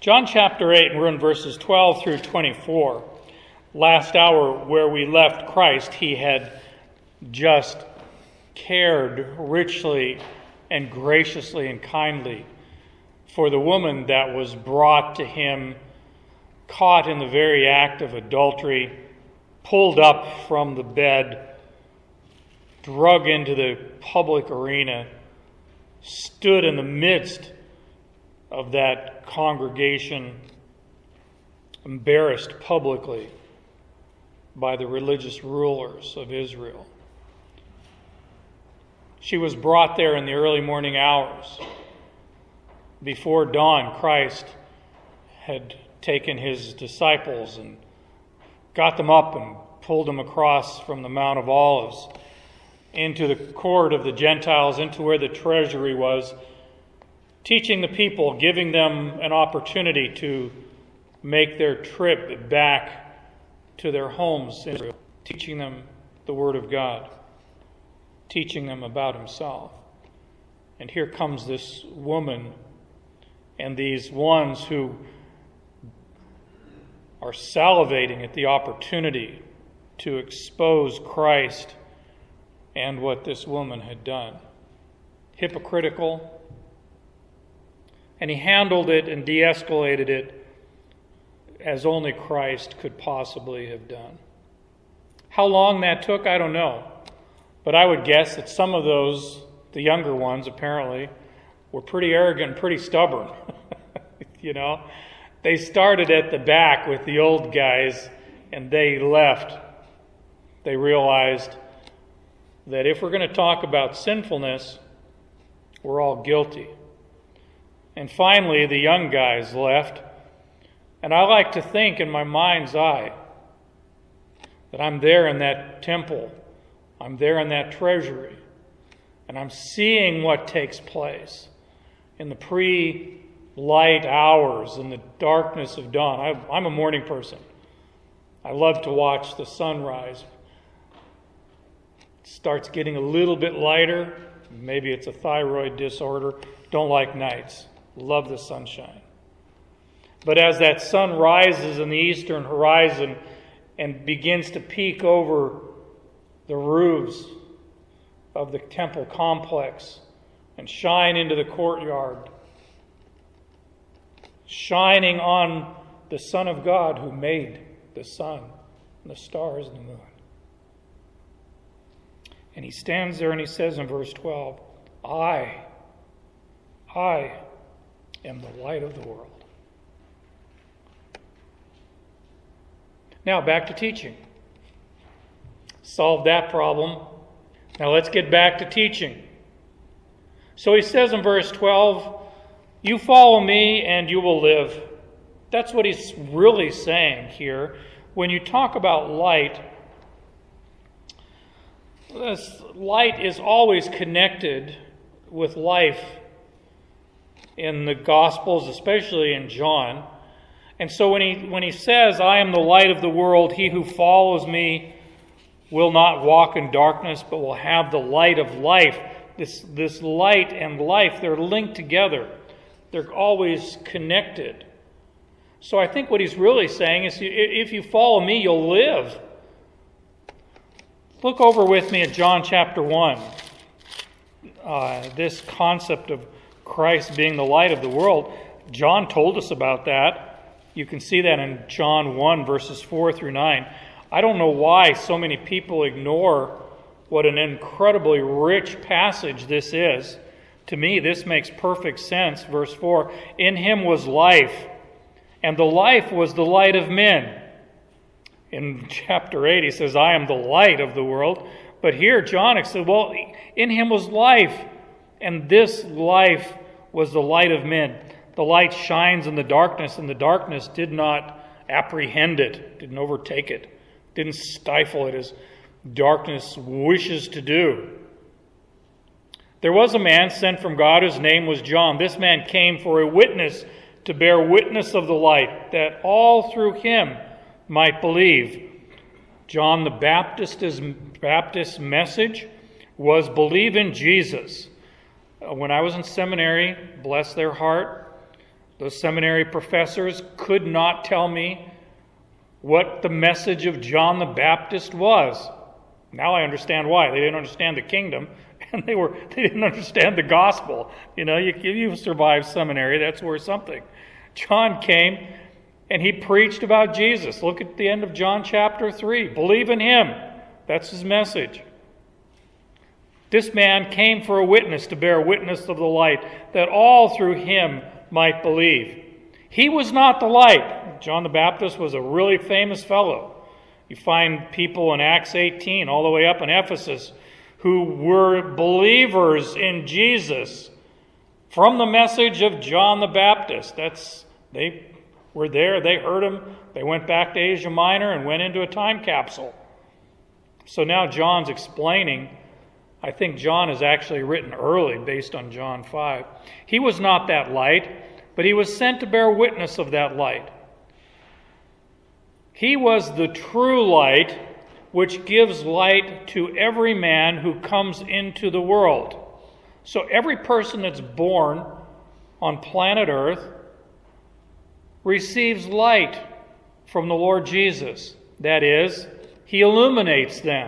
John chapter 8, and we're in verses 12 through 24. Last hour where we left Christ, he had just cared richly and graciously and kindly for the woman that was brought to him, caught in the very act of adultery, pulled up from the bed, drug into the public arena, stood in the midst of that congregation, embarrassed publicly by the religious rulers of Israel. She was brought there in the early morning hours. Before dawn, Christ had taken his disciples and got them up and pulled them across from the Mount of Olives into the court of the Gentiles, into where the treasury was, teaching the people, giving them an opportunity to make their trip back to their homes in Israel, teaching them the Word of God, teaching them about himself. And here comes this woman and these ones who are salivating at the opportunity to expose Christ and what this woman had done. Hypocritical. And he handled it and de-escalated it as only Christ could possibly have done. How long that took, I don't know. But I would guess that some of those, the younger ones apparently, were pretty arrogant and pretty stubborn. You know? They started at the back with the old guys and they left. They realized that if we're going to talk about sinfulness, we're all guilty. And finally, the young guys left. And I like to think in my mind's eye that I'm there in that temple. I'm there in that treasury. And I'm seeing what takes place in the pre-light hours, in the darkness of dawn. I'm a morning person. I love to watch the sunrise. It starts getting a little bit lighter. Maybe it's a thyroid disorder. Don't like nights. Love the sunshine. But as that sun rises in the eastern horizon and begins to peek over the roofs of the temple complex and shine into the courtyard, shining on the Son of God who made the sun and the stars and the moon. And he stands there and he says in verse 12, I am the light of the world. Now back to teaching. Solved that problem. Now let's get back to teaching. So he says in verse 12, you follow me and you will live. That's what he's really saying here. When you talk about light, this light is always connected with life in the Gospels, especially in John. And so when he says, I am the light of the world, he who follows me will not walk in darkness, but will have the light of life. This light and life, they're linked together. They're always connected. So I think what he's really saying is, if you follow me, you'll live. Look over with me at John chapter 1. This concept of Christ being the light of the world, John told us about that. You can see that in John 1, verses 4 through 9. I don't know why so many people ignore what an incredibly rich passage this is. To me, this makes perfect sense. Verse 4, in him was life, and the life was the light of men. In chapter 8, he says, I am the light of the world. But here, John said, well, in him was life, and this life was the light of men. The light shines in the darkness, and the darkness did not apprehend it, didn't overtake it, didn't stifle it as darkness wishes to do. There was a man sent from God whose name was John. This man came for a witness, to bear witness of the light, that all through him might believe. John the Baptist's message was believe in Jesus. When I was in seminary, bless their heart, Those seminary professors could not tell me what the message of John the Baptist was. Now I understand why. They didn't understand the kingdom, and they didn't understand the gospel. You survive seminary, that's worth something. John came and he preached about Jesus. Look at the end of John chapter 3. Believe in him. That's his message. This man came for a witness, to bear witness of the light, that all through him might believe. He was not the light. John the Baptist was a really famous fellow. You find people in Acts 18, all the way up in Ephesus, who were believers in Jesus from the message of John the Baptist. They were there, they heard him, they went back to Asia Minor and went into a time capsule. So now John's explaining. I think John is actually written early based on John 5. He was not that light, but he was sent to bear witness of that light. He was the true light, which gives light to every man who comes into the world. So every person that's born on planet Earth receives light from the Lord Jesus. That is, he illuminates them.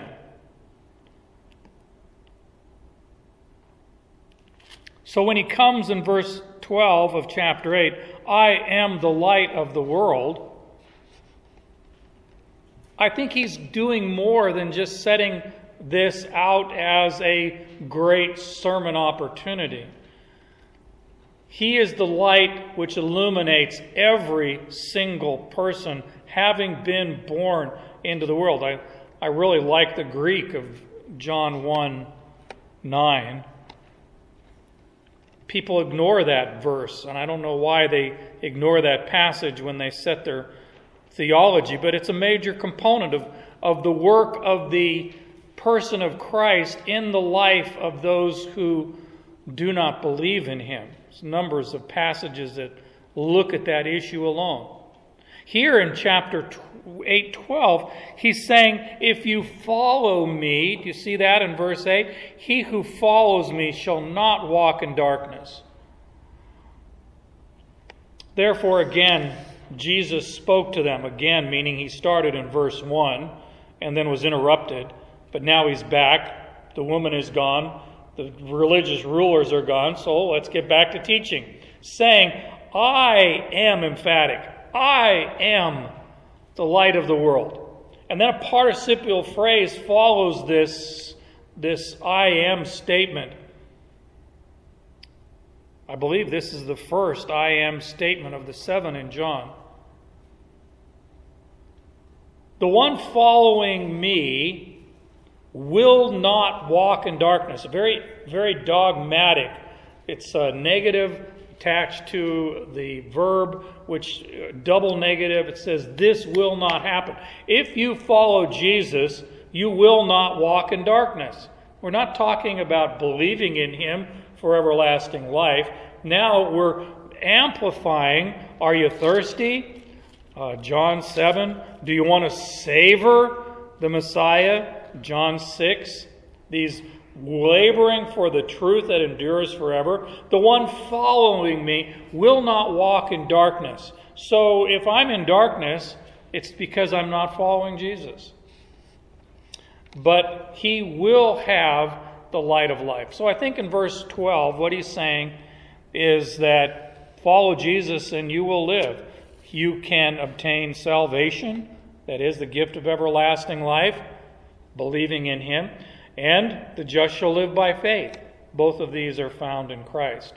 So when he comes in verse 12 of chapter 8, I am the light of the world, I think he's doing more than just setting this out as a great sermon opportunity. He is the light which illuminates every single person having been born into the world. I really like the Greek of John 1:9. People ignore that verse, and I don't know why they ignore that passage when they set their theology, but it's a major component of the work of the person of Christ in the life of those who do not believe in him. There's numbers of passages that look at that issue alone. Here in chapter 8:12, he's saying, if you follow me, do you see that in verse 8? He who follows me shall not walk in darkness. Therefore, again, Jesus spoke to them. Again, meaning he started in verse 1 and then was interrupted. But now he's back. The woman is gone. The religious rulers are gone. So let's get back to teaching. Saying, I am emphatic. I am the light of the world. And then a participial phrase follows this I am statement. I believe this is the first I am statement of the 7 in John. The one following me will not walk in darkness. Very, very dogmatic. It's a negative attached to the verb, which double negative. It says, this will not happen. If you follow Jesus, you will not walk in darkness. We're not talking about believing in him for everlasting life. Now we're amplifying, are you thirsty? John 7. Do you want to savor the Messiah? John 6. These laboring for the truth that endures forever. The one following me will not walk in darkness. So if I'm in darkness, it's because I'm not following Jesus. But he will have the light of life. So I think in verse 12, what he's saying is that follow Jesus and you will live. You can obtain salvation, that is the gift of everlasting life, believing in him, and the just shall live by faith. Both of these are found in Christ.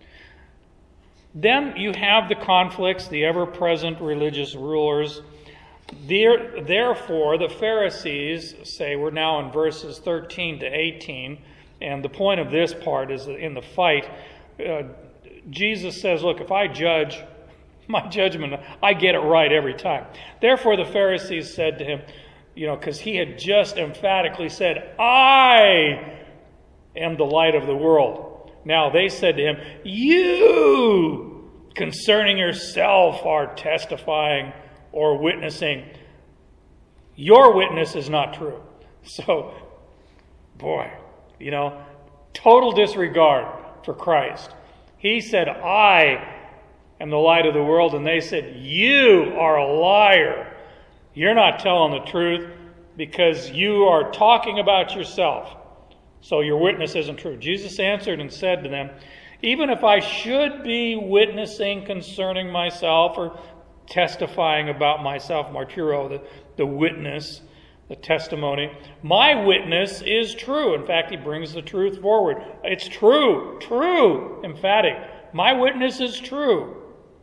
Then you have the conflicts, the ever-present religious rulers. Therefore, the Pharisees say, we're now in verses 13 to 18, and the point of this part is that in the fight, Jesus says, look, if I judge, my judgment, I get it right every time. Therefore, the Pharisees said to him, because he had just emphatically said, I am the light of the world. Now they said to him, you, concerning yourself, are testifying or witnessing. Your witness is not true. So, boy, total disregard for Christ. He said, I am the light of the world. And they said, you are a liar. You're not telling the truth because you are talking about yourself. So your witness isn't true. Jesus answered and said to them, even if I should be witnessing concerning myself or testifying about myself, martyro, the witness, the testimony, my witness is true. In fact, he brings the truth forward. It's true, emphatic. My witness is true.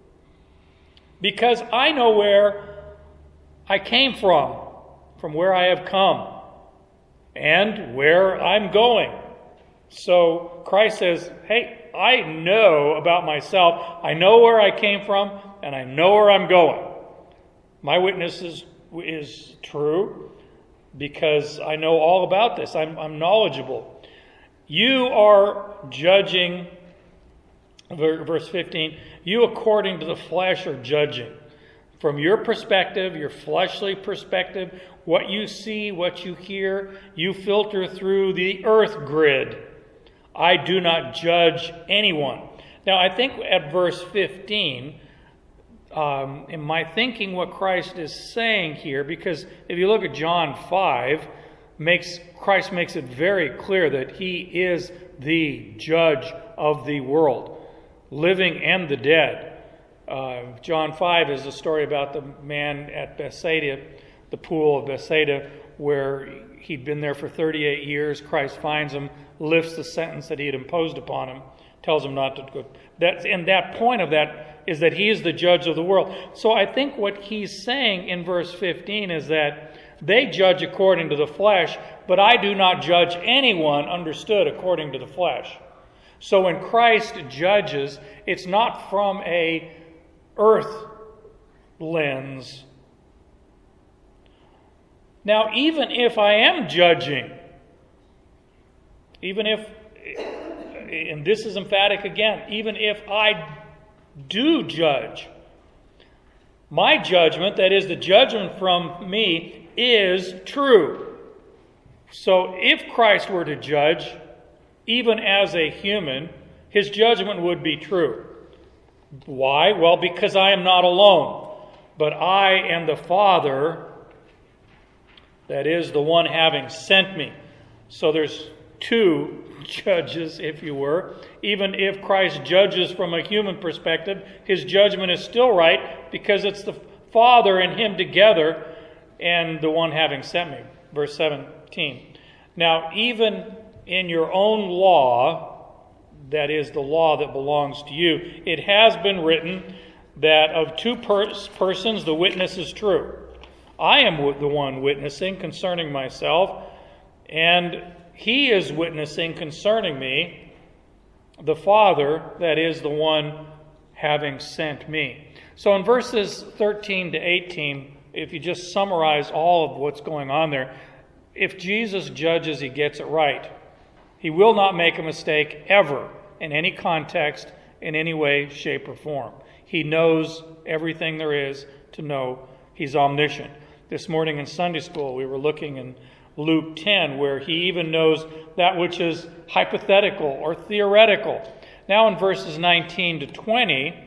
Because I know where I came from where I have come, and where I'm going. So Christ says, hey, I know about myself. I know where I came from, and I know where I'm going. My witness is true because I know all about this. I'm knowledgeable. You are judging, verse 15, you according to the flesh are judging. From your perspective, your fleshly perspective, what you see, what you hear, you filter through the earth grid. I do not judge anyone. Now, I think at verse 15, in my thinking what Christ is saying here, because if you look at John 5, Christ makes it very clear that he is the judge of the world, living and the dead. John 5 is a story about the man at Bethsaida, the pool of Bethsaida, where he'd been there for 38 years. Christ finds him, lifts the sentence that he had imposed upon him, tells him not to go. And that point of that is that he is the judge of the world. So I think what he's saying in verse 15 is that they judge according to the flesh, but I do not judge anyone, understood, according to the flesh. So when Christ judges, it's not from a earth lens. Now, even if I am judging, even if, and this is emphatic again, even if I do judge, my judgment, that is the judgment from me, is true. So if Christ were to judge, even as a human, his judgment would be true. Why? Well, because I am not alone, but I and the Father, that is the one having sent me. So there's two judges, if you were. Even if Christ judges from a human perspective, his judgment is still right because it's the Father and him together and the one having sent me. Verse 17. Now, even in your own law, that is the law that belongs to you, it has been written that of two persons the witness is true. I am the one witnessing concerning myself, and he is witnessing concerning me, the Father, that is the one having sent me. So in verses 13 to 18, if you just summarize all of what's going on there, if Jesus judges, he gets it right. He will not make a mistake ever in any context, in any way, shape, or form. He knows everything there is to know. He's omniscient. This morning in Sunday school, we were looking in Luke 10, where he even knows that which is hypothetical or theoretical. Now in verses 19 to 20,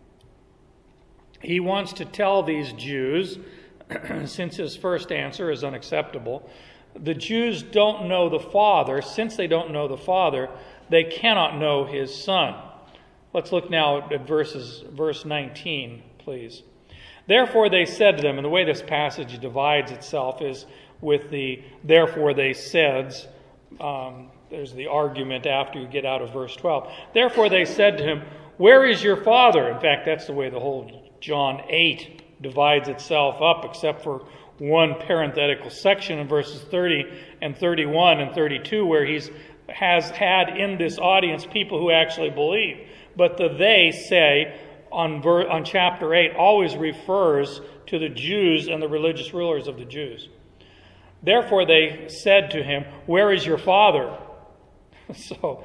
he wants to tell these Jews, since his first answer is unacceptable, the Jews don't know the Father. Since they don't know the Father, they cannot know his Son. Let's look now at verse 19, please. Therefore they said to them, and the way this passage divides itself is with the therefore they saids. There's the argument after you get out of verse 12. Therefore they said to him, where is your Father? In fact, that's the way the whole John 8 divides itself up, except for one parenthetical section in verses 30 and 31 and 32, where he has had in this audience people who actually believe. But the they say on chapter 8 always refers to the Jews and the religious rulers of the Jews. Therefore they said to him, where is your Father? So,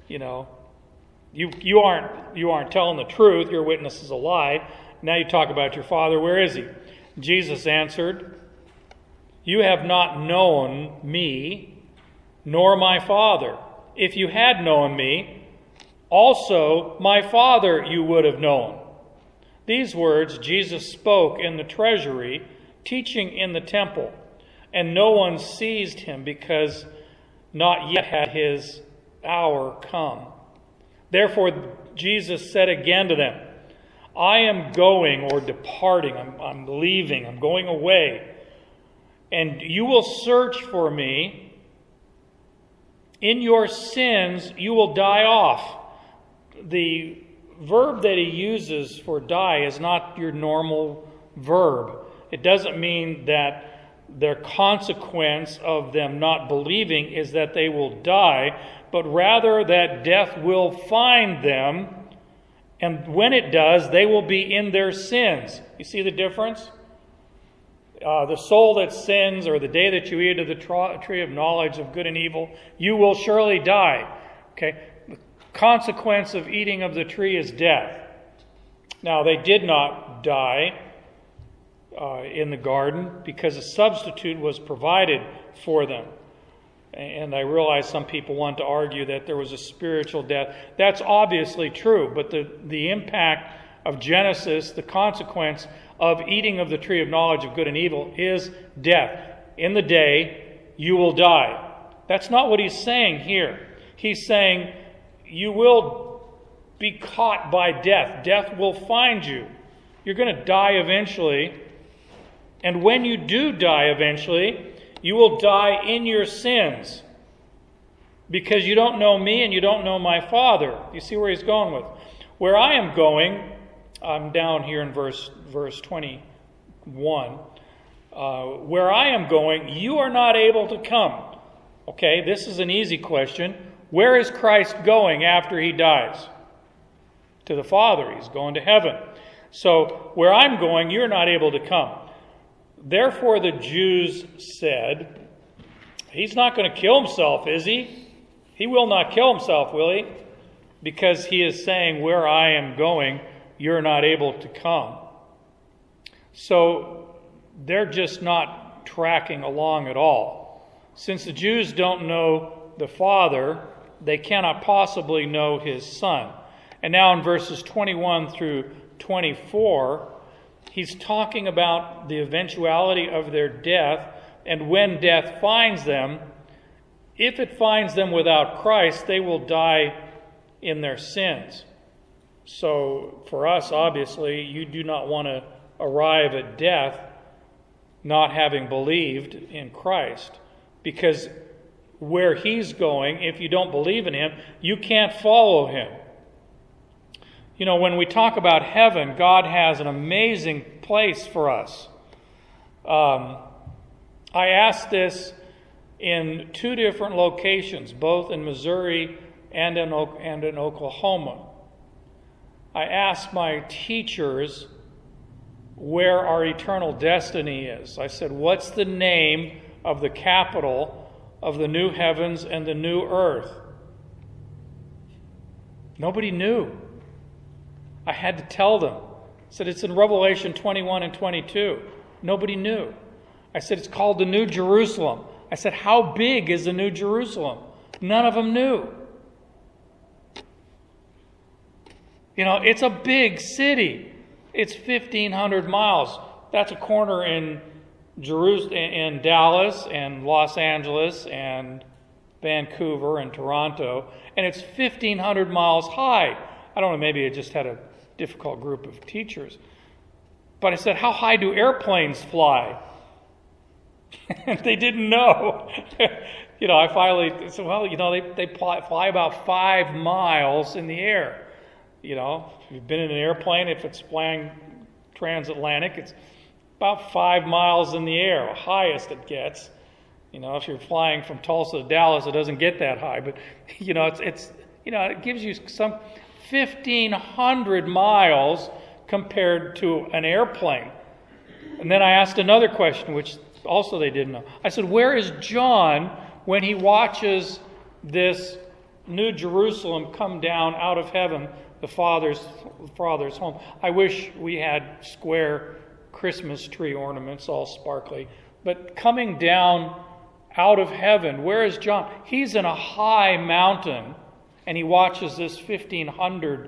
you aren't telling the truth. Your witness is a lie. Now you talk about your Father. Where is he? Jesus answered, you have not known me, nor my Father. If you had known me, also my Father you would have known. These words Jesus spoke in the treasury, teaching in the temple, and no one seized him because not yet had his hour come. Therefore Jesus said again to them, I am going or departing, I'm leaving, I'm going away, and you will search for me. In your sins you will die off. The verb that he uses for die is not your normal verb. It doesn't mean that their consequence of them not believing is that they will die, but rather that death will find them, and when it does, they will be in their sins. You see the difference? The soul that sins, or the day that you eat of the tree of knowledge of good and evil, you will surely die. Okay? The consequence of eating of the tree is death. Now, they did not die in the garden because a substitute was provided for them. And I realize some people want to argue that there was a spiritual death. That's obviously true, but the impact of Genesis, the consequence of eating of the tree of knowledge of good and evil, is death. In the day, you will die. That's not what he's saying here. He's saying you will be caught by death. Death will find you. You're going to die eventually. And when you do die eventually, you will die in your sins, because you don't know me and you don't know my Father. You see where he's going with? Where I am going, I'm down here in verse 21. Where I am going, you are not able to come. Okay, this is an easy question. Where is Christ going after he dies? To the Father. He's going to heaven. So, where I'm going, you're not able to come. Therefore the Jews said, he's not going to kill himself, is he? He will not kill himself, will he? Because he is saying, where I am going, you're not able to come. So they're just not tracking along at all. Since the Jews don't know the Father, they cannot possibly know his Son. And now in verses 21 through 24, he's talking about the eventuality of their death, and when death finds them, if it finds them without Christ, they will die in their sins. So for us, obviously, you do not want to arrive at death not having believed in Christ, because where he's going, if you don't believe in him, you can't follow him. You know, when we talk about heaven, God has an amazing place for us. I asked this in two different locations, both in Missouri and in Oklahoma. I asked my teachers where our eternal destiny is. I said, what's the name of the capital of the new heavens and the new earth? Nobody knew. I had to tell them. I said, it's in Revelation 21 and 22. Nobody knew. I said, it's called the New Jerusalem. I said, how big is the New Jerusalem? None of them knew. You know, it's a big city. It's 1,500 miles. That's a corner in in Dallas and Los Angeles and Vancouver and Toronto. And it's 1,500 miles high. I don't know, maybe it just had a difficult group of teachers. But I said, how high do airplanes fly? And they didn't know. I finally said, well, they fly about 5 miles in the air. If you've been in an airplane, if it's flying transatlantic, it's about 5 miles in the air, highest it gets. If you're flying from Tulsa to Dallas, it doesn't get that high. But, it gives you some 1,500 miles compared to an airplane. And then I asked another question, which also they didn't know. I said, where is John when he watches this New Jerusalem come down out of heaven, the Father's home? I wish we had square Christmas tree ornaments, all sparkly. But coming down out of heaven, where is John? He's in a high mountain, and he watches this 1,500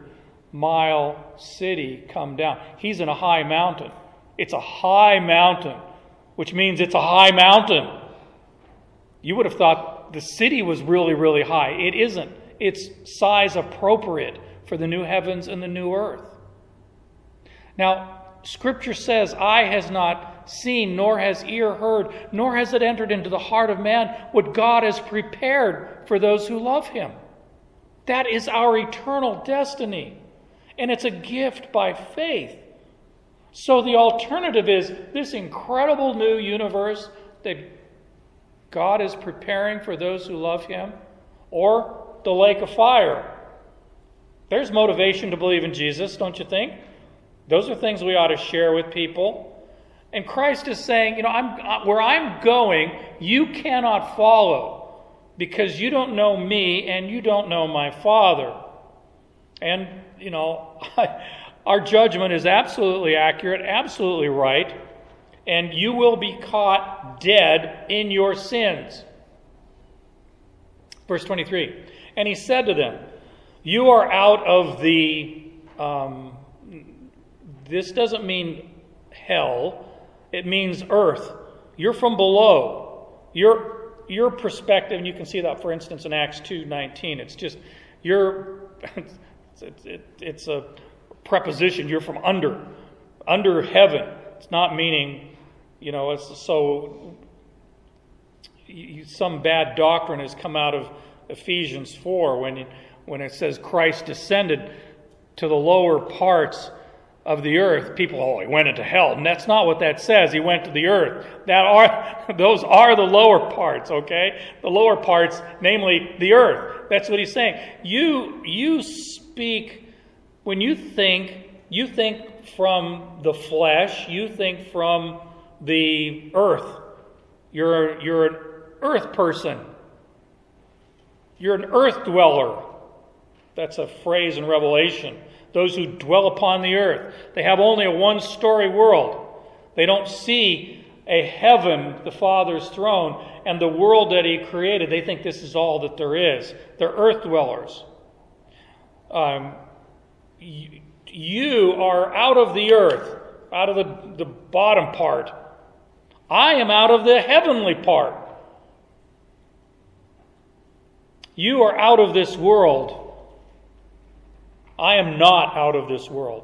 mile city come down. He's in a high mountain. It's a high mountain, which means it's a high mountain. You would have thought the city was really, really high. It isn't. It's size appropriate for the new heavens and the new earth. Now, Scripture says, eye has not seen, nor has ear heard, nor has it entered into the heart of man what God has prepared for those who love Him. That is our eternal destiny. And it's a gift by faith. So the alternative is this incredible new universe that God is preparing for those who love Him, or the lake of fire. There's motivation to believe in Jesus, don't you think? Those are things we ought to share with people. And Christ is saying, where I'm going, you cannot follow because you don't know me and you don't know my Father. And, our judgment is absolutely accurate, absolutely right, and you will be caught dead in your sins. Verse 23, and He said to them, you are out of the... This doesn't mean hell. It means earth. You're from below. Your perspective, and you can see that, for instance, in Acts 2:19. It's just it's a preposition. You're from under heaven. It's not meaning, it's so. Some bad doctrine has come out of Ephesians 4 when it says Christ descended to the lower parts of the earth. People, He went into hell. And that's not what that says. He went to the earth. Those are the lower parts, okay? The lower parts, namely the earth. That's what He's saying. You speak, when you think from the flesh, you think from the earth. You're an earth person. You're an earth dweller. That's a phrase in Revelation. Those who dwell upon the earth. They have only a one-story world. They don't see a heaven, the Father's throne, and the world that He created. They think this is all that there is. They're earth dwellers. You are out of the earth, out of the bottom part. I am out of the heavenly part. You are out of this world. I am not out of this world.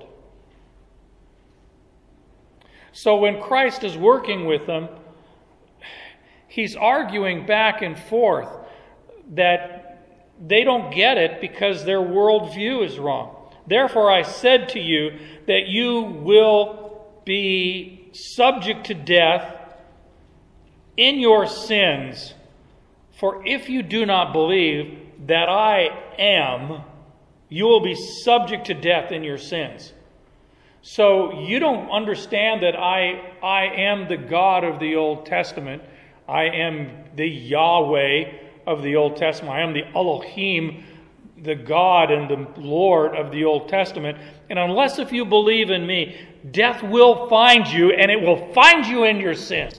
So when Christ is working with them, He's arguing back and forth that they don't get it because their worldview is wrong. Therefore I said to you that you will be subject to death in your sins. For if you do not believe that I am, you will be subject to death in your sins. So you don't understand that I am the God of the Old Testament. I am the Yahweh of the Old Testament. I am the Elohim, the God and the Lord of the Old Testament. And unless if you believe in me, death will find you, and it will find you in your sins.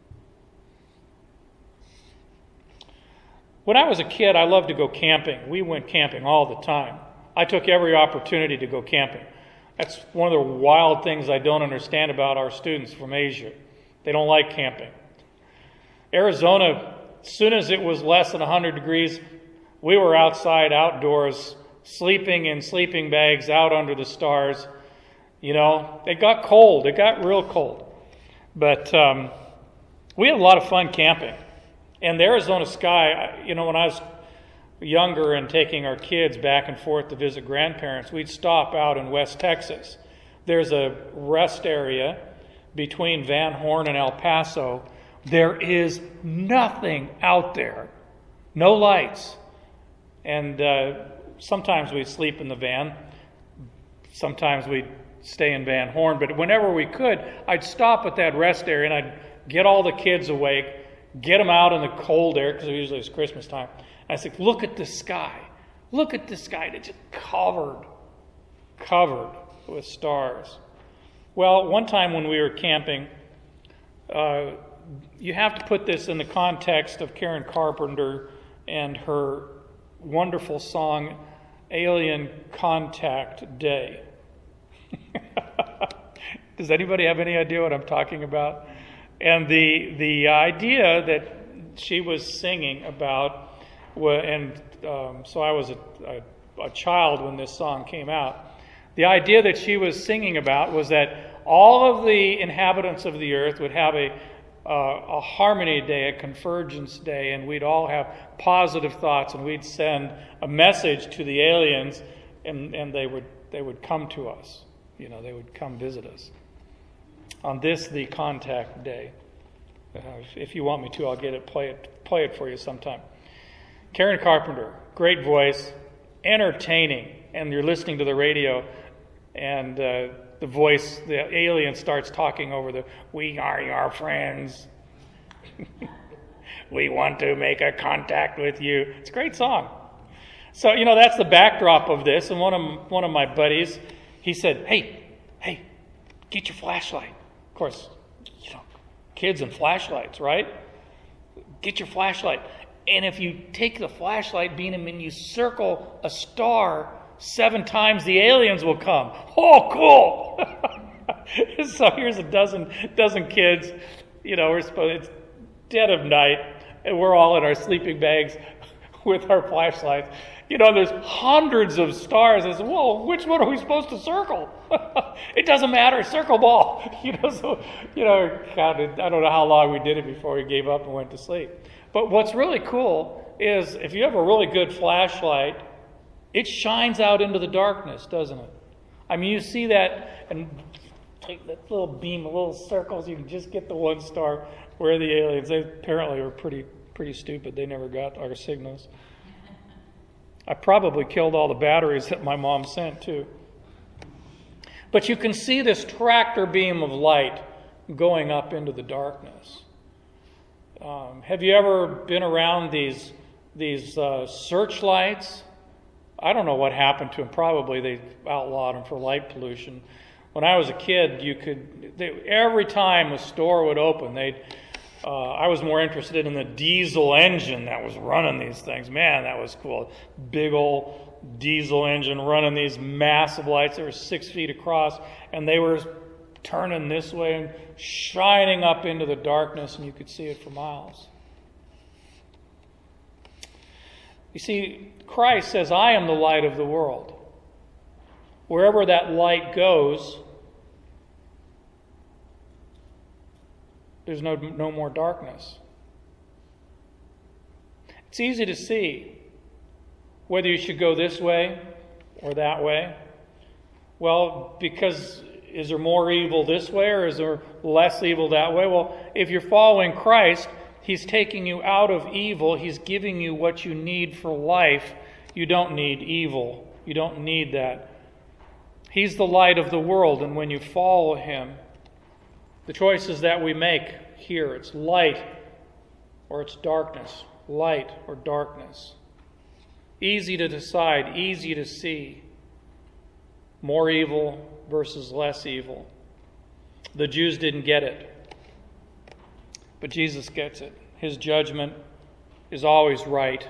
When I was a kid, I loved to go camping. We went camping all the time. I took every opportunity to go camping. That's one of the wild things I don't understand about our students from Asia. They don't like camping. Arizona, as soon as it was less than 100 degrees, we were outside, outdoors, sleeping in sleeping bags out under the stars. It got cold. It got real cold. But we had a lot of fun camping. And the Arizona sky, when I was younger and taking our kids back and forth to visit grandparents, we'd stop out in West Texas. There's a rest area between Van Horn and El Paso. There is nothing out there. No lights. And sometimes we'd sleep in the van. Sometimes we'd stay in Van Horn. But whenever we could, I'd stop at that rest area and I'd get all the kids awake, get them out in the cold air, because usually it's Christmas time. And I said, look at the sky. Look at the sky. It's just covered with stars. Well, one time when we were camping, you have to put this in the context of Karen Carpenter and her wonderful song, Alien Contact Day. Does anybody have any idea what I'm talking about? And the idea that she was singing about, so I was a child when this song came out. The idea that she was singing about was that all of the inhabitants of the earth would have a harmony day, a convergence day, and we'd all have positive thoughts, and we'd send a message to the aliens, and they would come to us. They would come visit us. On this, the contact day. If you want me to, I'll get it, play it for you sometime. Karen Carpenter, great voice, entertaining, and you're listening to the radio, and the alien starts talking over "We are your friends. We want to make a contact with you." It's a great song. So, that's the backdrop of this. And one of my buddies, he said, hey, get your flashlight. Of course, kids and flashlights, right? Get your flashlight. And if you take the flashlight beam and you circle a star 7 times, the aliens will come. Oh, cool! So here's a dozen kids. It's dead of night, and we're all in our sleeping bags with our flashlights. There's hundreds of stars. I said, well, which one are we supposed to circle? It doesn't matter. Circle them all. Counted. I don't know how long we did it before we gave up and went to sleep. But what's really cool is if you have a really good flashlight, it shines out into the darkness, doesn't it? I mean, you see that, and take that little beam, little circles, you can just get the one star. Where are the aliens? They apparently were pretty stupid. They never got our signals. I probably killed all the batteries that my mom sent, too. But you can see this tractor beam of light going up into the darkness. Have you ever been around these searchlights? I don't know what happened to them. Probably they outlawed them for light pollution. When I was a kid, every time a store would open, I was more interested in the diesel engine that was running these things. Man, that was cool. Big old diesel engine running these massive lights that were 6 feet across, and they were turning this way and shining up into the darkness, and you could see it for miles. You see, Christ says, I am the light of the world. Wherever that light goes, there's no more darkness. It's easy to see whether you should go this way or that way. Well, because is there more evil this way or is there less evil that way? Well, if you're following Christ, He's taking you out of evil. He's giving you what you need for life. You don't need evil. You don't need that. He's the light of the world, and when you follow Him, the choices that we make here, it's light or it's darkness. Light or darkness. Easy to decide, easy to see. More evil versus less evil. The Jews didn't get it, but Jesus gets it. His judgment is always right.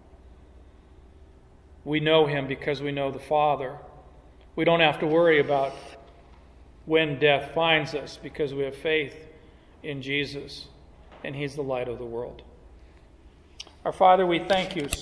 We know Him because we know the Father. We don't have to worry about when death finds us because we have faith in Jesus, and He's the light of the world. Our Father, we thank You